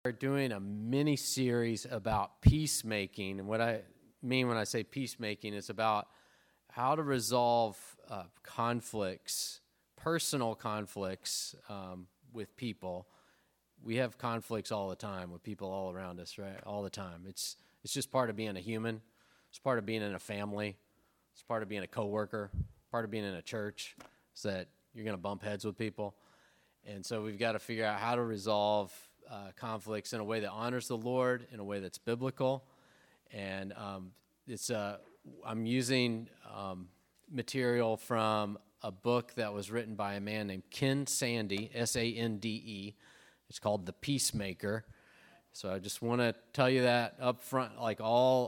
We're doing a mini series about peacemaking, and what I mean when I say peacemaking is about how to resolve conflicts, personal conflicts with people. We have conflicts all the time with people all around us, right? All the time. It's just part of being a human. It's part of being in a family. It's part of being a coworker. Part of being in a church. Is that you're going to bump heads with people, and so we've got to figure out how to resolve conflicts in a way that honors the Lord, in a way that's biblical. And I'm using material from a book that was written by a man named Ken Sande, Sande. It's called The Peacemaker. So I just want to tell you that up front, like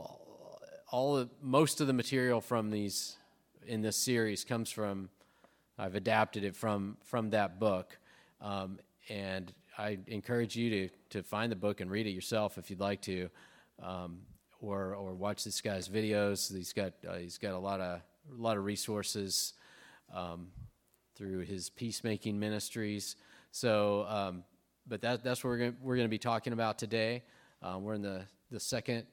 most of the material from these in this series comes from, I've adapted it from that book. And I encourage you to find the book and read it yourself if you'd like to, or watch this guy's videos. He's got a lot of resources through his peacemaking ministries. So, but that's what we're going to be talking about today. We're in the second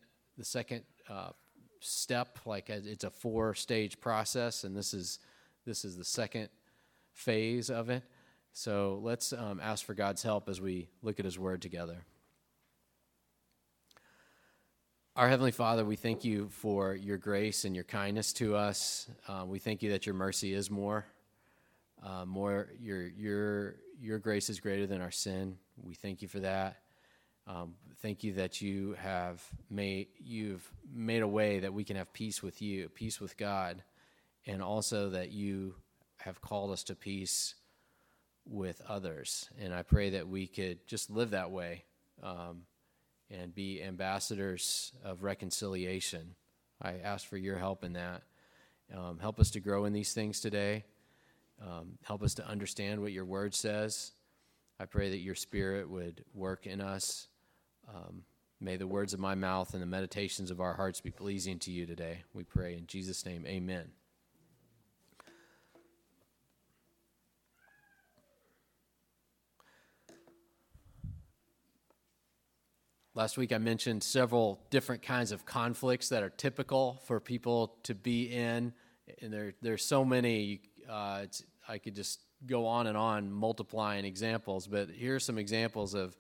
step. Like it's a 4-stage process, and this is the second phase of it. So let's ask for God's help as we look at His Word together. Our Heavenly Father, we thank you for your grace and your kindness to us. We thank you that your mercy is more. Your grace is greater than our sin. We thank you for that. Thank you that you've made a way that we can have peace with you, peace with God, and also that you have called us to peace with others. And I pray that we could just live that way and be ambassadors of reconciliation. I ask for your help in that. Help us to grow in these things today. Help us to understand what your word says. I pray that your Spirit would work in us. May the words of my mouth and the meditations of our hearts be pleasing to you today. We pray in Jesus' name, amen. Last week I mentioned several different kinds of conflicts that are typical for people to be in, and there's so many. I could just go on and on multiplying examples, but here are some examples of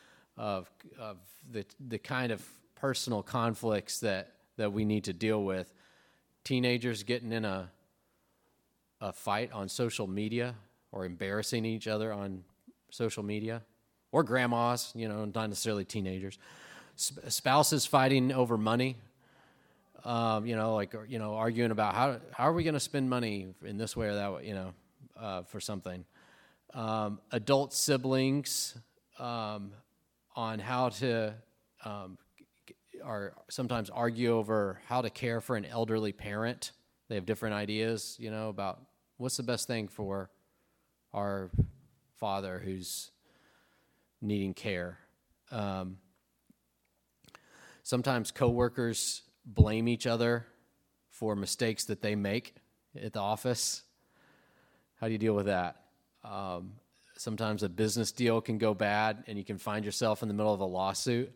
the kind of personal conflicts that we need to deal with. Teenagers getting in a fight on social media or embarrassing each other on social media. Or grandmas, not necessarily teenagers. Spouses fighting over money, arguing about how are we going to spend money in this way or that way, for something. Adult siblings on how to sometimes argue over how to care for an elderly parent. They have different ideas, about what's the best thing for our father who's needing care. Sometimes coworkers blame each other for mistakes that they make at the office. How do you deal with that? Sometimes a business deal can go bad and you can find yourself in the middle of a lawsuit.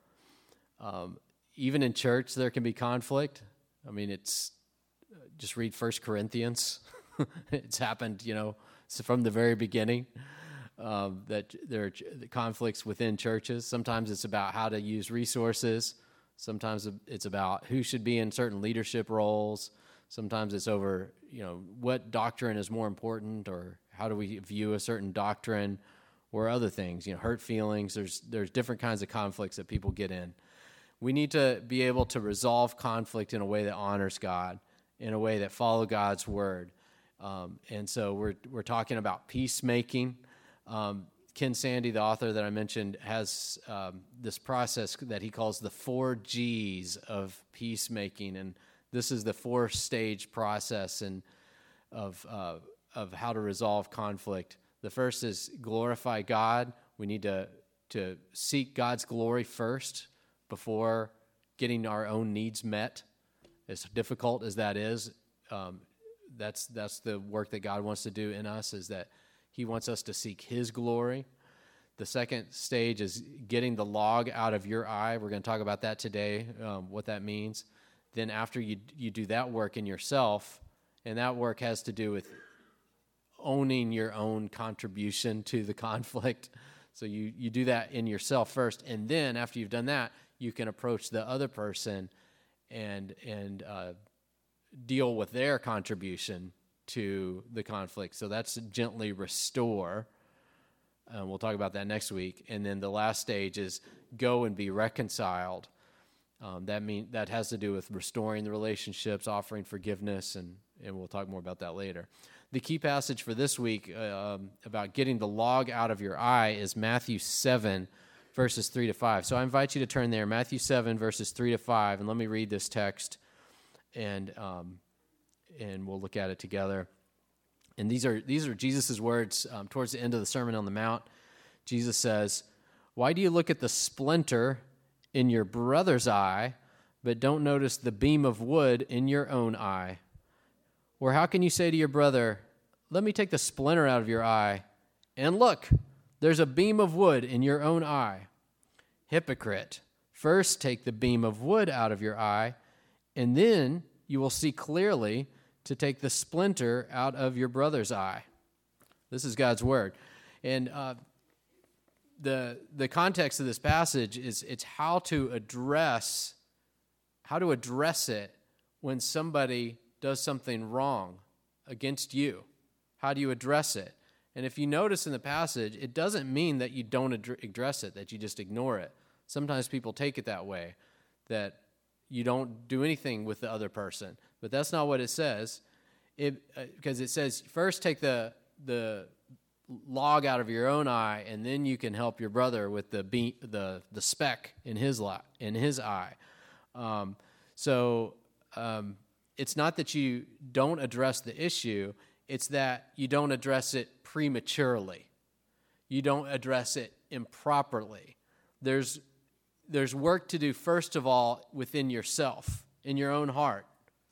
Even in church, there can be conflict. I mean, it's just read 1 Corinthians. It's happened, from the very beginning. That there are conflicts within churches. Sometimes it's about how to use resources. Sometimes it's about who should be in certain leadership roles. Sometimes it's over, what doctrine is more important, or how do we view a certain doctrine, or other things, hurt feelings. There's different kinds of conflicts that people get in. We need to be able to resolve conflict in a way that honors God, in a way that follow God's word. And so we're talking about peacemaking. Ken Sande, the author that I mentioned, has this process that he calls the 4 G's of peacemaking, and this is the 4-stage process and of how to resolve conflict. The first is glorify God. We need to seek God's glory first before getting our own needs met. As difficult as that is, that's the work that God wants to do in us, is that He wants us to seek His glory. The second stage is getting the log out of your eye. We're going to talk about that today, what that means. Then after you do that work in yourself, and that work has to do with owning your own contribution to the conflict. So you do that in yourself first, and then after you've done that, you can approach the other person and deal with their contribution to the conflict. So that's gently restore. We'll talk about that next week. And then the last stage is go and be reconciled. That has to do with restoring the relationships, offering forgiveness, and we'll talk more about that later. The key passage for this week about getting the log out of your eye is Matthew 7, verses 3 to 5. So I invite you to turn there, Matthew 7, verses 3 to 5, and let me read this text, and we'll look at it together. And these are Jesus' words towards the end of the Sermon on the Mount. Jesus says, "Why do you look at the splinter in your brother's eye, but don't notice the beam of wood in your own eye? Or how can you say to your brother, 'Let me take the splinter out of your eye,' and look, there's a beam of wood in your own eye? Hypocrite, first take the beam of wood out of your eye, and then you will see clearly to take the splinter out of your brother's eye." This is God's word. And the context of this passage is it's how to address it when somebody does something wrong against you. How do you address it? And if you notice in the passage, it doesn't mean that you don't address it, that you just ignore it. Sometimes people take it that way, that you don't do anything with the other person. But that's not what it says. Because it says, first take the log out of your own eye, and then you can help your brother with the speck in his eye. It's not that you don't address the issue, it's that you don't address it prematurely. You don't address it improperly. There's work to do, first of all, within yourself, in your own heart,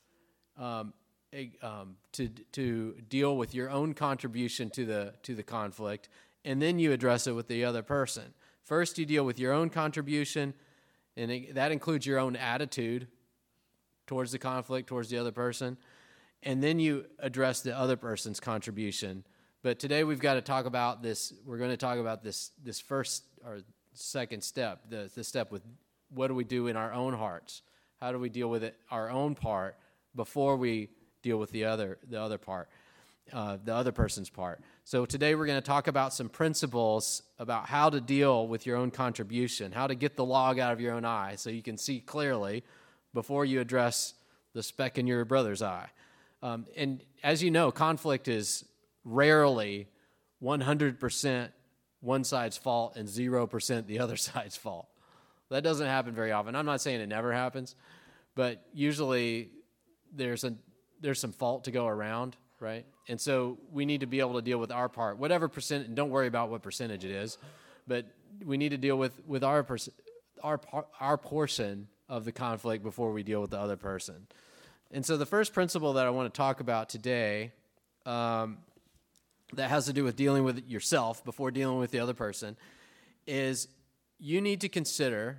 to deal with your own contribution to the conflict, and then you address it with the other person. First, you deal with your own contribution, and that includes your own attitude towards the conflict, towards the other person, and then you address the other person's contribution. But today we've got to talk about this. We're going to talk about this first or second step, the step with what do we do in our own hearts? How do we deal with it, our own part, before we deal with the other part, the other person's part. So today we're going to talk about some principles about how to deal with your own contribution, how to get the log out of your own eye so you can see clearly before you address the speck in your brother's eye. And as you know, conflict is rarely 100% one side's fault and 0% the other side's fault. That doesn't happen very often. I'm not saying it never happens, but usually there's some fault to go around, right? And so we need to be able to deal with our part, whatever percent, and don't worry about what percentage it is, but we need to deal with our portion of the conflict before we deal with the other person. And so the first principle that I want to talk about today that has to do with dealing with it yourself before dealing with the other person is we need to consider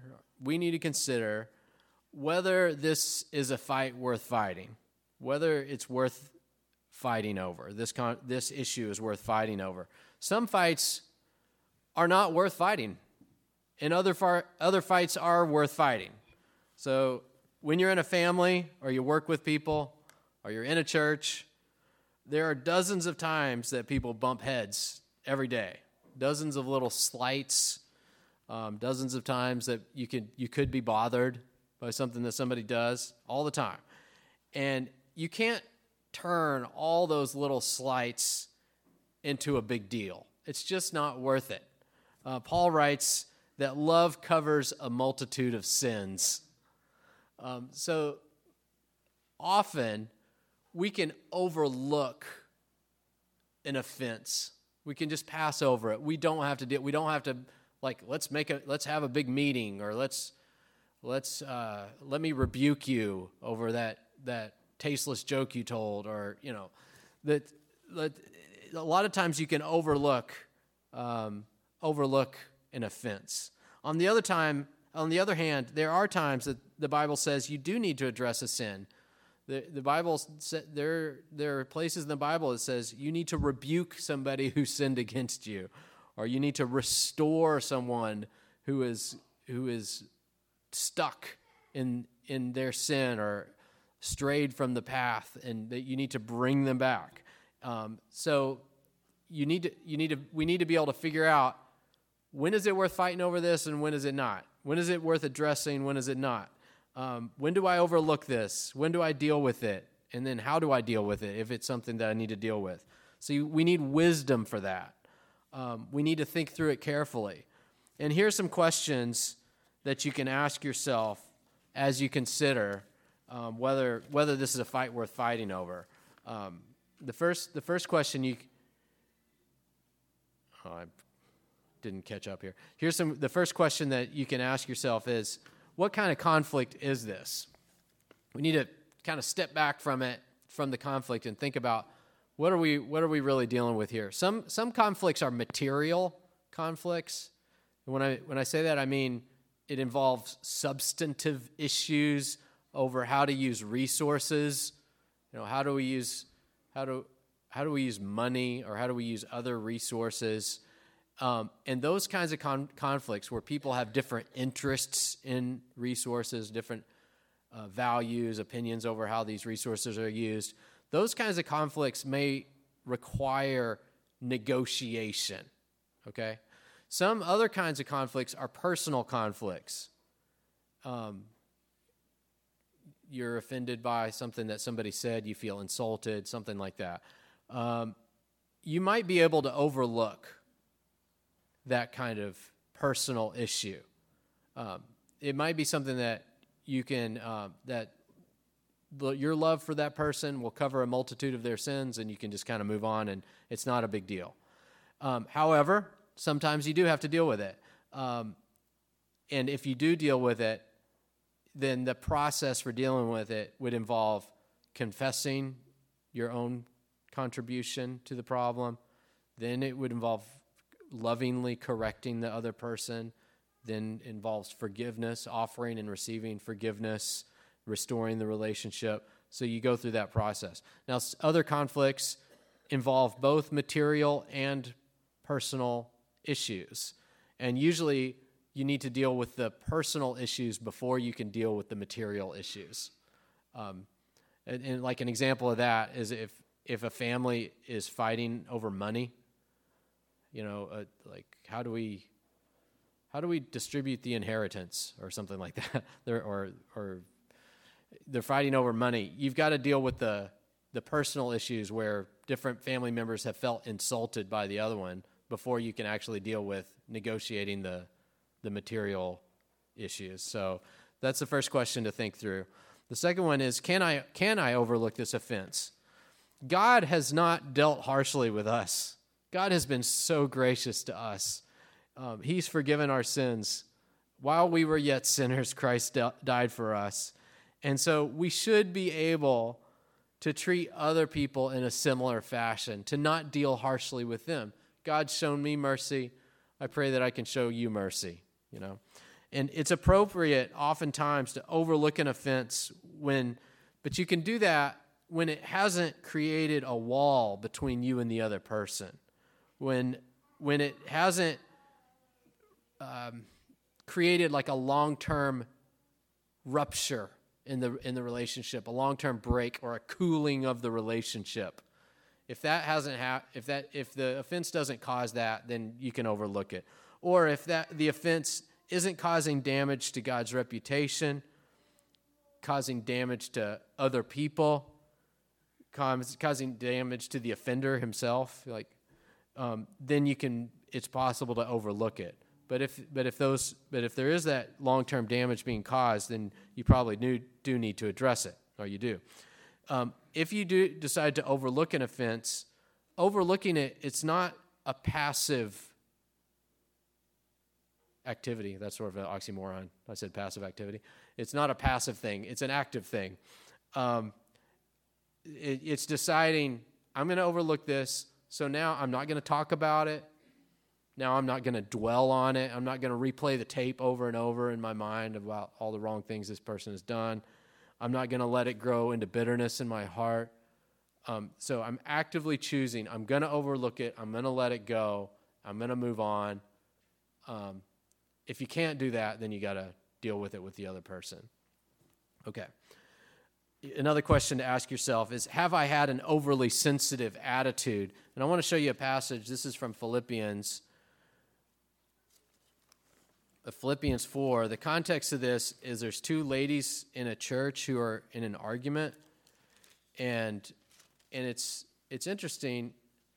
whether this is a fight worth fighting, whether it's worth fighting over. This issue is worth fighting over. Some fights are not worth fighting, and other fights are worth fighting. So when you're in a family or you work with people or you're in a church, there are dozens of times that people bump heads every day. Dozens of little slights, dozens of times that you could be bothered by something that somebody does all the time. And you can't turn all those little slights into a big deal. It's just not worth it. Paul writes that love covers a multitude of sins. So often we can overlook an offense. We can just pass over it. We don't have to let's have a big meeting, or let me rebuke you over that tasteless joke you told, or that a lot of times you can overlook overlook an offense. On the other hand, there are times that the Bible says you do need to address a sin. The Bible, there are places in the Bible that says you need to rebuke somebody who sinned against you, or you need to restore someone who is stuck in their sin or strayed from the path, and that you need to bring them back. So we need to be able to figure out, when is it worth fighting over this and when is it not? When is it worth addressing? When is it not? When do I overlook this? When do I deal with it? And then how do I deal with it if it's something that I need to deal with? So we need wisdom for that. We need to think through it carefully. And here's some questions that you can ask yourself as you consider whether this is a fight worth fighting over. The first question I didn't catch up here. The first question that you can ask yourself is, what kind of conflict is this? We need to kind of step back from the conflict, and think about, what are we really dealing with here? Some conflicts are material conflicts. And when I say that, I mean it involves substantive issues over how to use resources. How do we use money, or how do we use other resources? And those kinds of conflicts where people have different interests in resources, different values, opinions over how these resources are used, those kinds of conflicts may require negotiation, okay? Some other kinds of conflicts are personal conflicts. You're offended by something that somebody said, you feel insulted, something like that. You might be able to overlook that kind of personal issue. It might be something that you can, your love for that person will cover a multitude of their sins, and you can just kind of move on, and it's not a big deal. However, sometimes you do have to deal with it. And if you do deal with it, then the process for dealing with it would involve confessing your own contribution to the problem. Then it would involve lovingly correcting the other person. Then involves forgiveness, offering and receiving forgiveness, restoring the relationship. So you go through that process. Now, other conflicts involve both material and personal issues. And usually you need to deal with the personal issues before you can deal with the material issues. And like an example of that is if a family is fighting over money, like how do we distribute the inheritance or something like that? or they're fighting over money. You've got to deal with the personal issues where different family members have felt insulted by the other one before you can actually deal with negotiating the material issues. So that's the first question to think through. The second one is, can I overlook this offense? God has not dealt harshly with us. God has been so gracious to us. He's forgiven our sins. While we were yet sinners, Christ died for us. And so we should be able to treat other people in a similar fashion, to not deal harshly with them. God's shown me mercy. I pray that I can show you mercy, And it's appropriate oftentimes to overlook an offense but you can do that when it hasn't created a wall between you and the other person. When it hasn't created like a long-term rupture in the relationship, a long-term break or a cooling of the relationship. If that hasn't if the offense doesn't cause that, then you can overlook it. Or if the offense isn't causing damage to God's reputation, causing damage to other people, causing damage to the offender himself, then it's possible to overlook it. But if there is that long-term damage being caused, then you probably do need to address it, or you do. If you do decide to overlook an offense, overlooking it's not a passive activity. That's sort of an oxymoron. I said passive activity. It's not a passive thing. It's an active thing. It's deciding, I'm going to overlook this, so now I'm not going to talk about it. now I'm not going to dwell on it. I'm not going to replay the tape over and over in my mind about all the wrong things this person has done. I'm not going to let it grow into bitterness in my heart. So I'm actively choosing. I'm going to overlook it. I'm going to let it go. I'm going to move on. If you can't do that, then you got to deal with it with the other person. Okay. Another question to ask yourself is, have I had an overly sensitive attitude? And I want to show you a passage. This is from Philippians 4. The context of this is there's two ladies in a church who are in an argument, and it's interesting.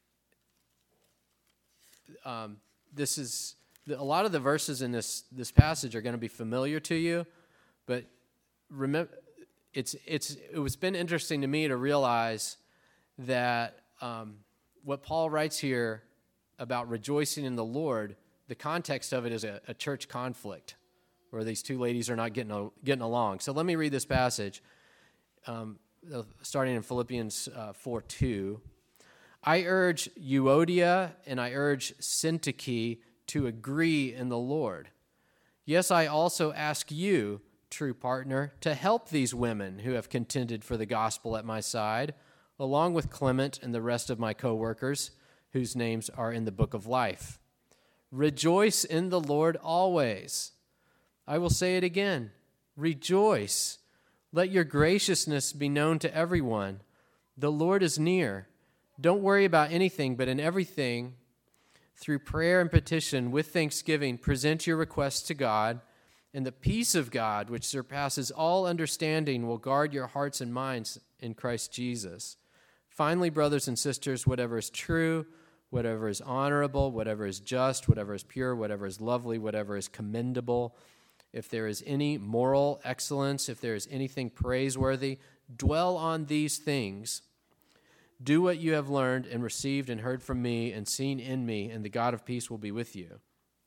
This is a lot of the verses in this passage are going to be familiar to you, but remember, it's been interesting to me to realize that what Paul writes here about rejoicing in the Lord, the context of it is a church conflict where these two ladies are not getting along. So let me read this passage, starting in Philippians 4:2. I urge Euodia and I urge Syntyche to agree in the Lord. Yes, I also ask you, true partner, to help these women who have contended for the gospel at my side, along with Clement and the rest of my co-workers, whose names are in the book of life. Rejoice in the Lord always. I will say it again. Rejoice. Let your graciousness be known to everyone. The Lord is near. Don't worry about anything, but in everything, through prayer and petition, with thanksgiving, present your requests to God, and the peace of God, which surpasses all understanding, will guard your hearts and minds in Christ Jesus. Finally, brothers and sisters, whatever is true, whatever is honorable, whatever is just, whatever is pure, whatever is lovely, whatever is commendable, if there is any moral excellence, if there is anything praiseworthy, dwell on these things. Do what you have learned and received and heard from me and seen in me, and the God of peace will be with you.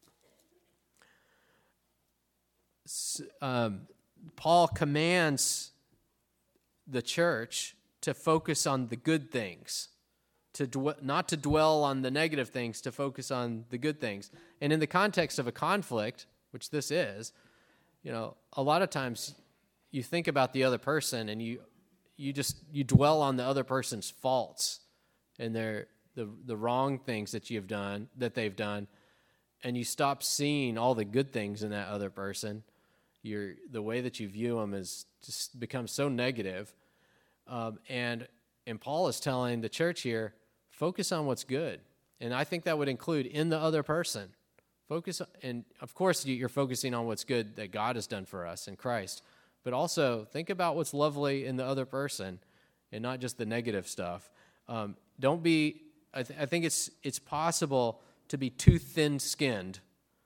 Paul commands the church to focus on the good things, not to dwell on the negative things, to focus on the good things. And in the context of a conflict, which this is, a lot of times you think about the other person and you dwell on the other person's faults and the wrong things that they've done, and you stop seeing all the good things in that other person. The way that you view them has just become so negative. And Paul is telling the church here, focus on what's good. And I think that would include in the other person. And of course you're focusing on what's good that God has done for us in Christ. But also think about what's lovely in the other person and not just the negative stuff. I think it's possible to be too thin-skinned,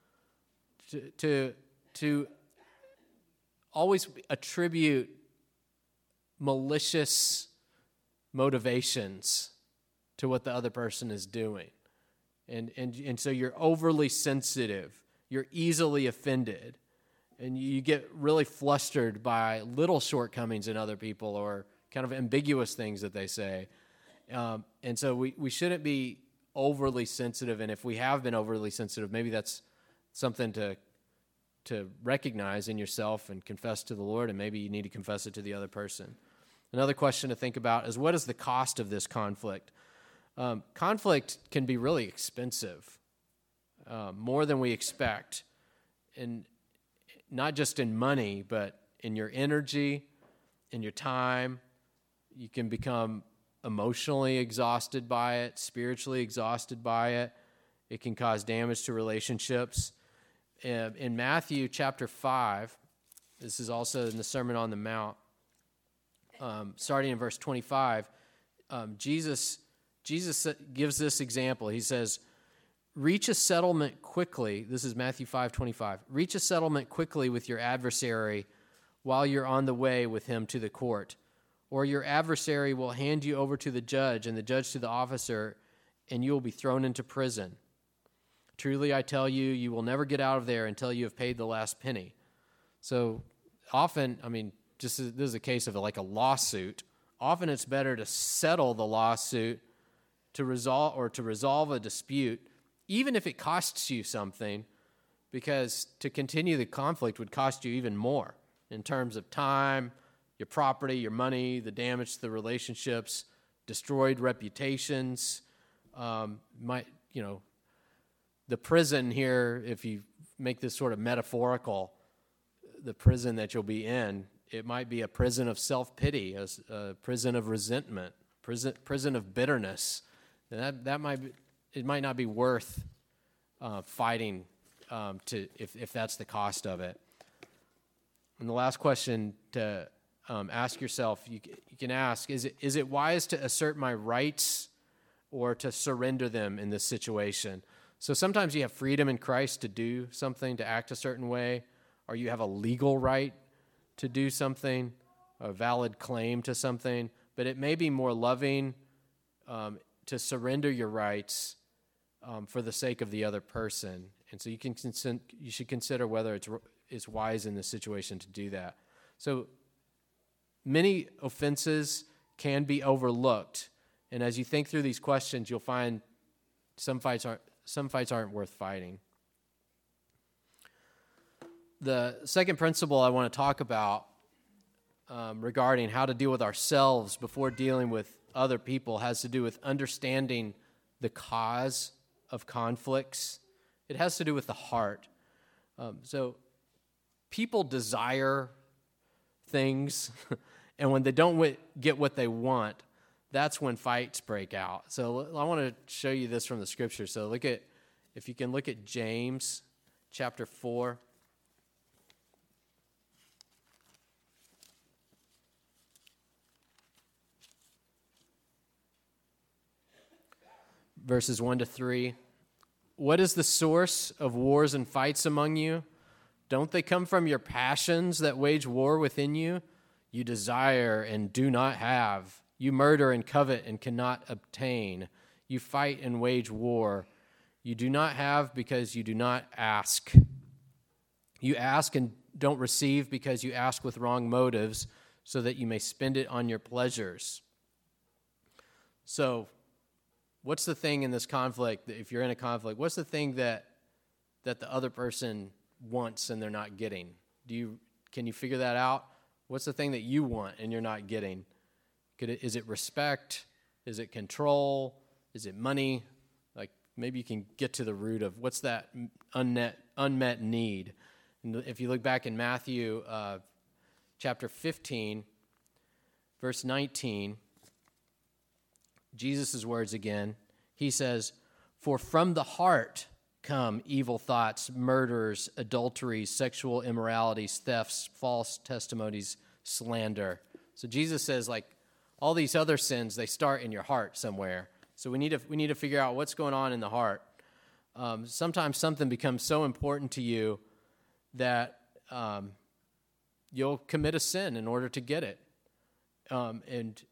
to always attribute malicious motivations to what the other person is doing. And so you're overly sensitive. You're easily offended. And you get really flustered by little shortcomings in other people or kind of ambiguous things that they say. And so we shouldn't be overly sensitive. And if we have been overly sensitive, maybe that's something to recognize in yourself and confess to the Lord, and maybe you need to confess it to the other person. Another question to think about is, what is the cost of this conflict? Conflict can be really expensive, more than we expect, and not just in money, but in your energy, in your time. You can become emotionally exhausted by it, spiritually exhausted by it. It can cause damage to relationships. In Matthew chapter 5, this is also in the Sermon on the Mount, starting in verse 25, Jesus gives this example. He says, reach a settlement quickly. This is Matthew 5:25. Reach a settlement quickly with your adversary while you're on the way with him to the court. Or your adversary will hand you over to the judge, and the judge to the officer, and you will be thrown into prison. Truly, I tell you, you will never get out of there until you have paid the last penny. So often, this is a case of like a lawsuit. Often it's better to settle the lawsuit to resolve a dispute, even if it costs you something, because to continue the conflict would cost you even more in terms of time, your property, your money, the damage to the relationships, destroyed reputations, the prison here, if you make this sort of metaphorical, the prison that you'll be in, it might be a prison of self-pity, a prison of resentment, prison of bitterness. And it might not be worth fighting if that's the cost of it. And the last question to ask yourself, you can ask, is it wise to assert my rights or to surrender them in this situation? So sometimes you have freedom in Christ to do something, to act a certain way, or you have a legal right to do something, a valid claim to something, but it may be more loving to surrender your rights for the sake of the other person. And so you should consider whether it's wise in this situation to do that. So many offenses can be overlooked, and as you think through these questions, you'll find some fights aren't worth fighting. The second principle I want to talk about regarding how to deal with ourselves before dealing with other people has to do with understanding the cause of conflicts. It has to do with the heart. So people desire things, and when they don't get what they want, that's when fights break out. So I want to show you this from the scripture. So if you can look at James chapter 4. Verses 1 to 3. What is the source of wars and fights among you? Don't they come from your passions that wage war within you? You desire and do not have. You murder and covet and cannot obtain. You fight and wage war. You do not have because you do not ask. You ask and don't receive because you ask with wrong motives, so that you may spend it on your pleasures. So, what's the thing in this conflict, if you're in a conflict, what's the thing that the other person wants and they're not getting? Can you figure that out? What's the thing that you want and you're not getting? Is it respect? Is it control? Is it money? Like, maybe you can get to the root of what's that unmet need. And if you look back in Matthew chapter 15, verse 19, Jesus' words again, he says, "For from the heart come evil thoughts, murders, adulteries, sexual immoralities, thefts, false testimonies, slander." So Jesus says, like, all these other sins, they start in your heart somewhere. So we need to figure out what's going on in the heart. Sometimes something becomes so important to you that you'll commit a sin in order to get it. And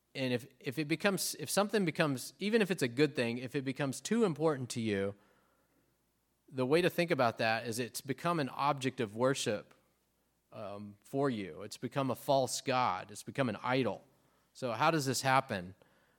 if something becomes, even if it's a good thing, if it becomes too important to you, the way to think about that is it's become an object of worship for you. It's become a false god. It's become an idol. So how does this happen?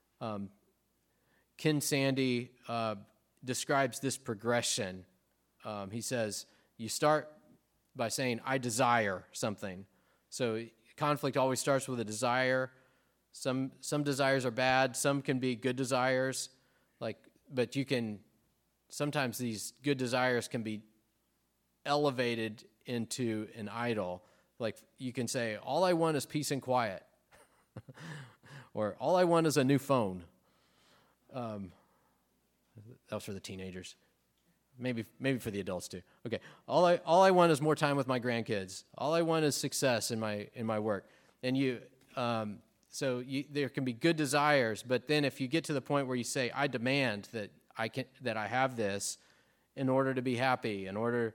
Ken Sandy describes this progression. He says, you start by saying, I desire something. So conflict always starts with a desire. Some desires are bad. Some can be good desires. But sometimes these good desires can be elevated into an idol. Like you can say, all I want is peace and quiet. Or all I want is a new phone. That was for the teenagers. Maybe for the adults too. Okay. All I want is more time with my grandkids. All I want is success in my work. And there can be good desires, but then if you get to the point where you say, I demand that I have this in order to be happy, in order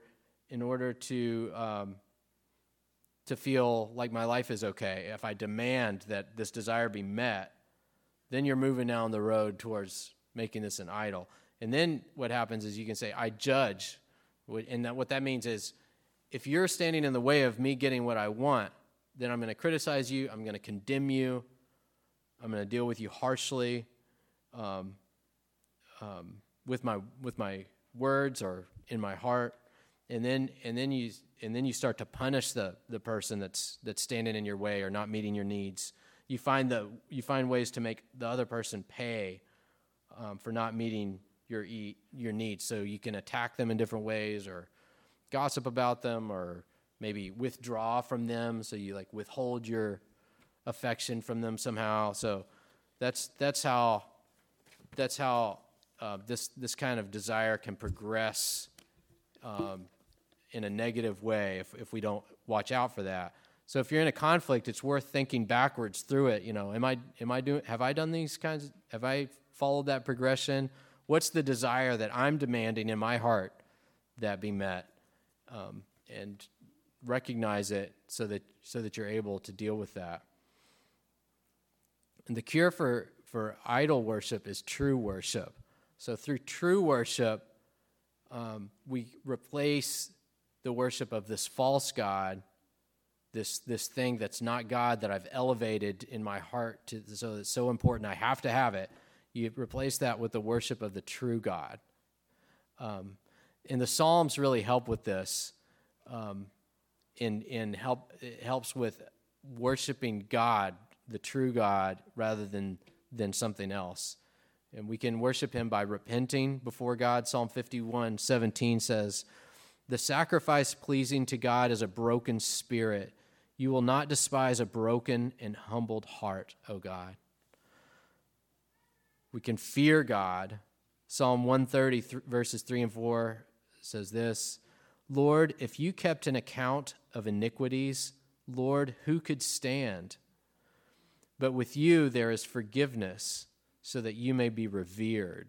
to feel like my life is okay, if I demand that this desire be met, then you're moving down the road towards making this an idol. And then what happens is you can say, I judge. And what that means is, if you're standing in the way of me getting what I want, then I'm going to criticize you, I'm going to condemn you, I'm going to deal with you harshly with my words or in my heart, and then you start to punish the person that's standing in your way or not meeting your needs. You find ways to make the other person pay for not meeting your needs. So you can attack them in different ways, or gossip about them, or maybe withdraw from them. So you like withhold your affection from them somehow. So that's how this kind of desire can progress in a negative way if we don't watch out for that. So if you're in a conflict, it's worth thinking backwards through it. Have I done these kinds? Have I followed that progression? What's the desire that I'm demanding in my heart that be met? And recognize it so that you're able to deal with that. And the cure for idol worship is true worship. So through true worship, we replace the worship of this false god, this thing that's not God that I've elevated in my heart so it's so important I have to have it. You replace that with the worship of the true God. And the Psalms really help with this. It helps with worshiping God, the true God, rather than something else. And we can worship him by repenting before God. Psalm 51:17 says, "The sacrifice pleasing to God is a broken spirit. You will not despise a broken and humbled heart, O God." We can fear God. Psalm 130, verses 3 and 4 says this, "Lord, if you kept an account of iniquities, Lord, who could stand? But with you there is forgiveness, so that you may be revered."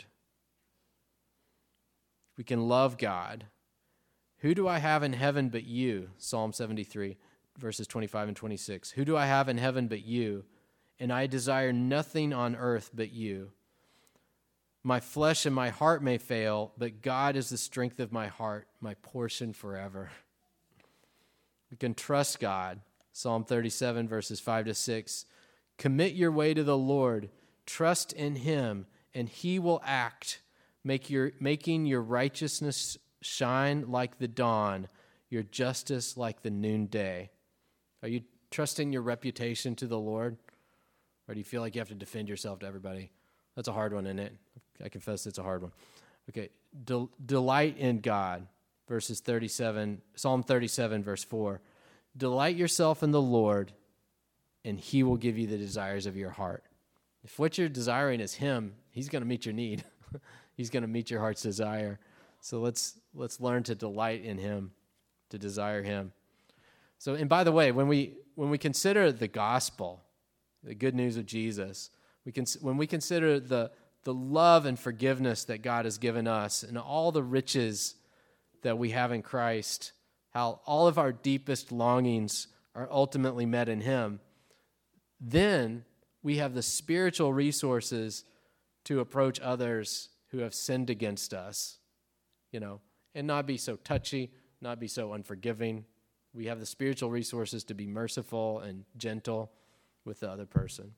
We can love God. "Who do I have in heaven but you?" Psalm 73, verses 25 and 26. "Who do I have in heaven but you? And I desire nothing on earth but you. My flesh and my heart may fail, but God is the strength of my heart, my portion forever." We can trust God. Psalm 37, verses 5 to 6. "Commit your way to the Lord. Trust in him, and he will act, making your righteousness shine like the dawn, your justice like the noonday." Are you trusting your reputation to the Lord? Or do you feel like you have to defend yourself to everybody? That's a hard one, isn't it? I confess it's a hard one. Okay, delight in God, verses 37, Psalm 37, verse 4. "Delight yourself in the Lord, and he will give you the desires of your heart." If what you're desiring is him, he's going to meet your need. He's going to meet your heart's desire. So let's learn to delight in him, to desire him. So, and by the way, when we consider the gospel, the good news of Jesus, when we consider the love and forgiveness that God has given us and all the riches that we have in Christ, how all of our deepest longings are ultimately met in him, then we have the spiritual resources to approach others who have sinned against us, and not be so touchy, not be so unforgiving. We have the spiritual resources to be merciful and gentle with the other person.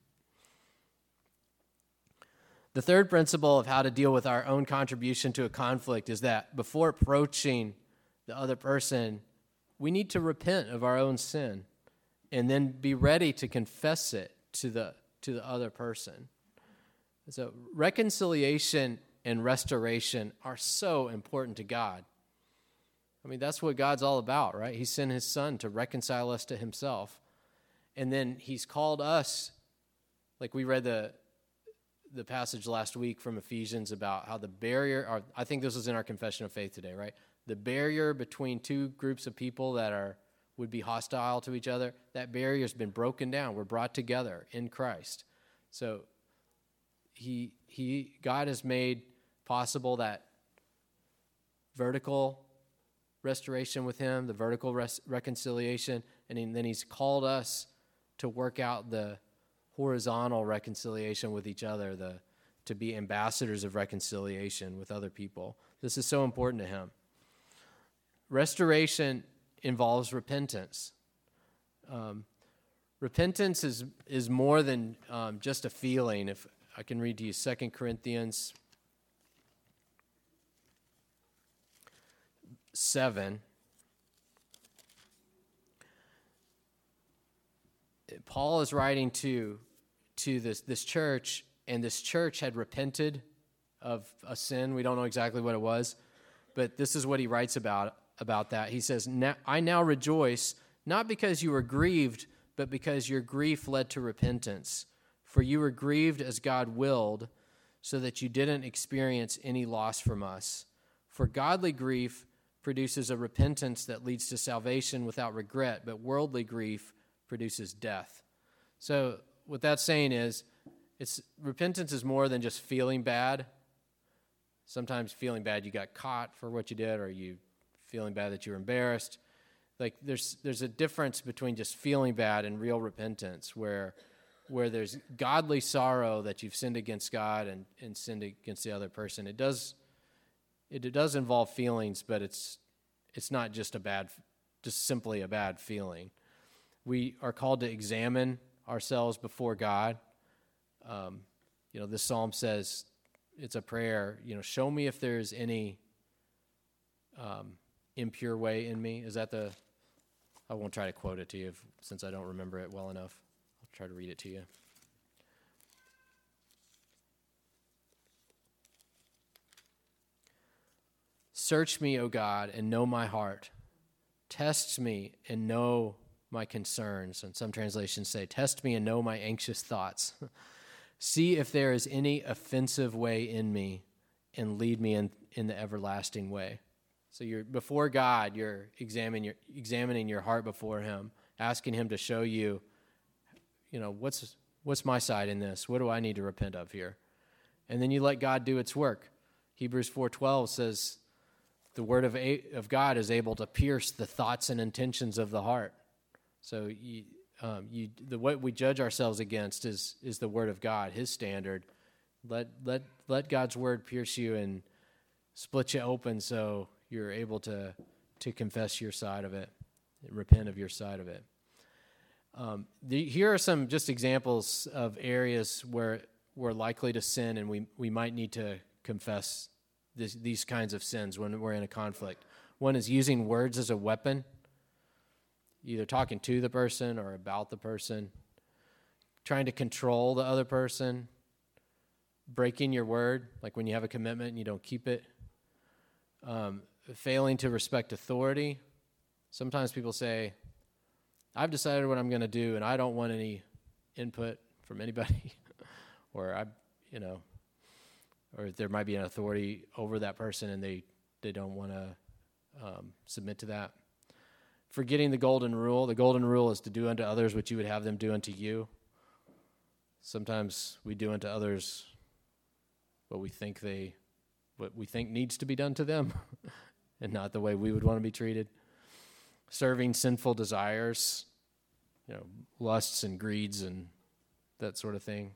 The third principle of how to deal with our own contribution to a conflict is that before approaching the other person, we need to repent of our own sin and then be ready to confess it to the other person. So reconciliation and restoration are so important to God. I mean, that's what God's all about, right? He sent his son to reconcile us to himself. And then he's called us, like we read the passage last week from Ephesians about how the barrier, or I think this was in our confession of faith today, right? The barrier between two groups of people that would be hostile to each other, that barrier has been broken down. We're brought together in Christ. So God has made possible that vertical restoration with him, the vertical reconciliation, and then he's called us to work out the horizontal reconciliation with each other, to be ambassadors of reconciliation with other people. This is so important to him. Restoration involves repentance. Repentance is more than just a feeling. If I can read to you 2 Corinthians 7, Paul is writing to this church, and this church had repented of a sin. We don't know exactly what it was, but this is what he writes about that. He says, I now rejoice, not because you were grieved, but because your grief led to repentance. For you were grieved as God willed, so that you didn't experience any loss from us. For godly grief produces a repentance that leads to salvation without regret, but worldly grief produces death. So what that's saying is, repentance is more than just feeling bad. Sometimes feeling bad you got caught for what you did, or you feeling bad that you were embarrassed. Like there's a difference between just feeling bad and real repentance, where there's godly sorrow that you've sinned against God and sinned against the other person. It does involve feelings, but it's not just simply a bad feeling. We are called to examine ourselves before God. This psalm says, it's a prayer, show me if there's any impure way in me. I won't try to quote it to you since I don't remember it well enough. I'll try to read it to you. Search me, O God, and know my heart. Test me and know my concerns. And some translations say, test me and know my anxious thoughts. See if there is any offensive way in me, and lead me in the everlasting way. So you're before God, you're examining your heart before him, asking him to show you, what's my side in this? What do I need to repent of here? And then you let God do its work. Hebrews 4:12 says, the word of God is able to pierce the thoughts and intentions of the heart. So what we judge ourselves against is the word of God, his standard. Let God's word pierce you and split you open so you're able to confess your side of it, repent of your side of it. Here are some just examples of areas where we're likely to sin, and we might need to confess these kinds of sins when we're in a conflict. One is using words as a weapon, either talking to the person or about the person, trying to control the other person, breaking your word, like when you have a commitment and you don't keep it, failing to respect authority. Sometimes people say, I've decided what I'm going to do, and I don't want any input from anybody, or or there might be an authority over that person, and they don't want to submit to that. Forgetting the golden rule. The golden rule is to do unto others what you would have them do unto you. Sometimes we do unto others what we think needs to be done to them, and not the way we would want to be treated. Serving sinful desires, lusts and greeds and that sort of thing.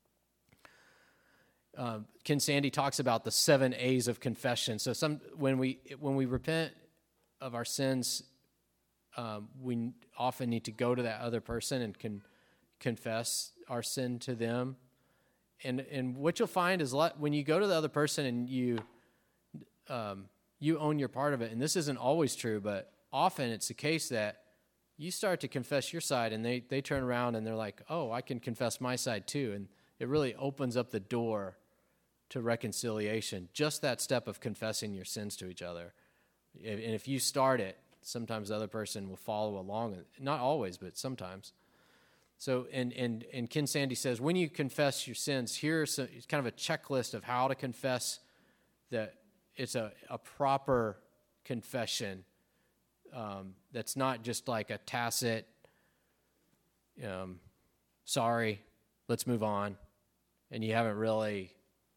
Ken Sande talks about the 7 A's of confession. So when we repent of our sins, we often need to go to that other person and confess our sin to them. And what you'll find is when you go to the other person and you own your part of it, and this isn't always true, but often it's the case that you start to confess your side, and they turn around and they're like, oh, I can confess my side too. And it really opens up the door to reconciliation, just that step of confessing your sins to each other. And if you start it, sometimes the other person will follow along. Not always, but sometimes. So, and Ken Sande says, when you confess your sins, it's kind of a checklist of how to confess, that it's a proper confession that's not just like a tacit, sorry, let's move on, and you haven't really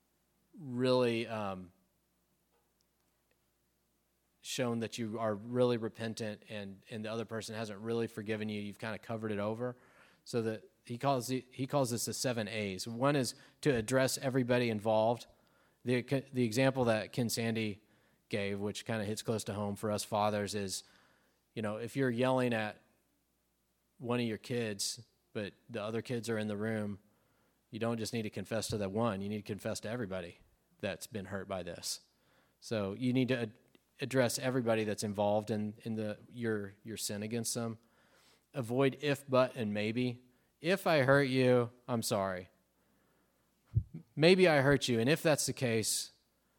shown that you are really repentant, and the other person hasn't really forgiven you. You've kind of covered it over. So that he calls this the 7 A's. One is to address everybody involved. The example that Ken Sande gave, which kind of hits close to home for us fathers, is, if you're yelling at one of your kids, but the other kids are in the room, you don't just need to confess to that one. You need to confess to everybody that's been hurt by this. So you need to address everybody that's involved in your sin against them. Avoid if, but, and maybe. If I hurt you, I'm sorry. Maybe I hurt you, and if that's the case,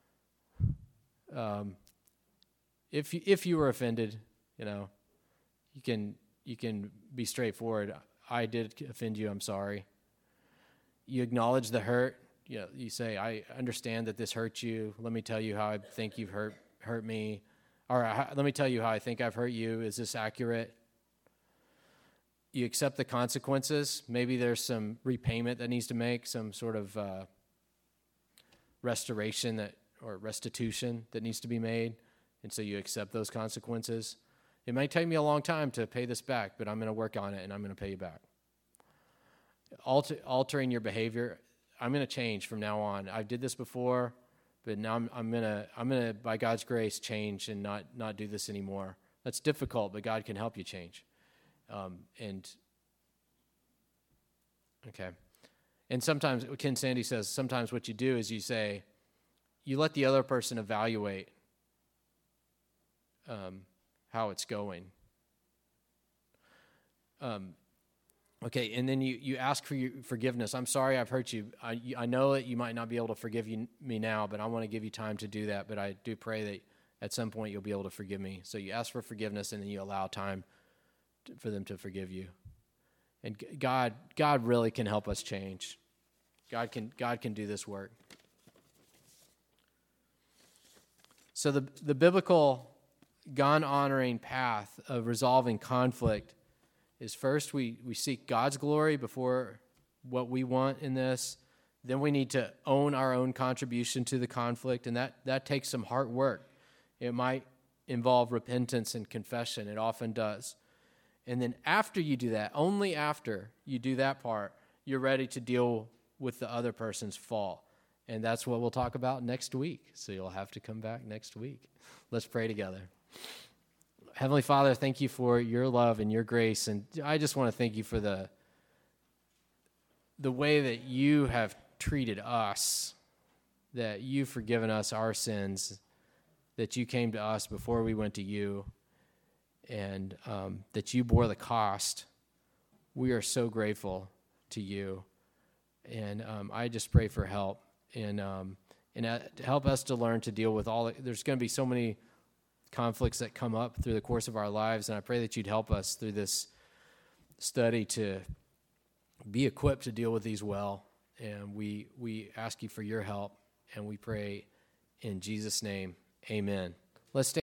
if you were offended, you can be straightforward. I did offend you. I'm sorry. You acknowledge the hurt. You say, I understand that this hurt you. Let me tell you how I think you've hurt me. Or let me tell you how I think I've hurt you. Is this accurate? You accept the consequences. Maybe there's some repayment that needs to make, some sort of restoration or restitution that needs to be made. And so you accept those consequences. It might take me a long time to pay this back, but I'm going to work on it and I'm going to pay you back. Altering your behavior. I'm going to change from now on. I did this before, but now I'm going to by God's grace change and not do this anymore. That's difficult, but God can help you change. And sometimes Ken Sande says sometimes what you do is you let the other person evaluate how it's going. And then you ask for your forgiveness. I'm sorry I've hurt you. I know that you might not be able to forgive me now, but I want to give you time to do that. But I do pray that at some point you'll be able to forgive me. So you ask for forgiveness, and then you allow time for them to forgive you. And God really can help us change. God can do this work. So the biblical God-honoring path of resolving conflict is first we seek God's glory before what we want in this. Then we need to own our own contribution to the conflict, and that takes some hard work. It might involve repentance and confession. It often does. And then after you do that, only after you do that part, you're ready to deal with the other person's fault. And that's what we'll talk about next week. So you'll have to come back next week. Let's pray together. Heavenly Father, thank you for your love and your grace. And I just want to thank you for the way that you have treated us, that you've forgiven us our sins, that you came to us before we went to you, and that you bore the cost. We are so grateful to you. And I just pray for help and help us to learn to deal with there's going to be so many conflicts that come up through the course of our lives, and I pray that you'd help us through this study to be equipped to deal with these well. And we ask you for your help, and we pray in Jesus' name, amen. Let's stand.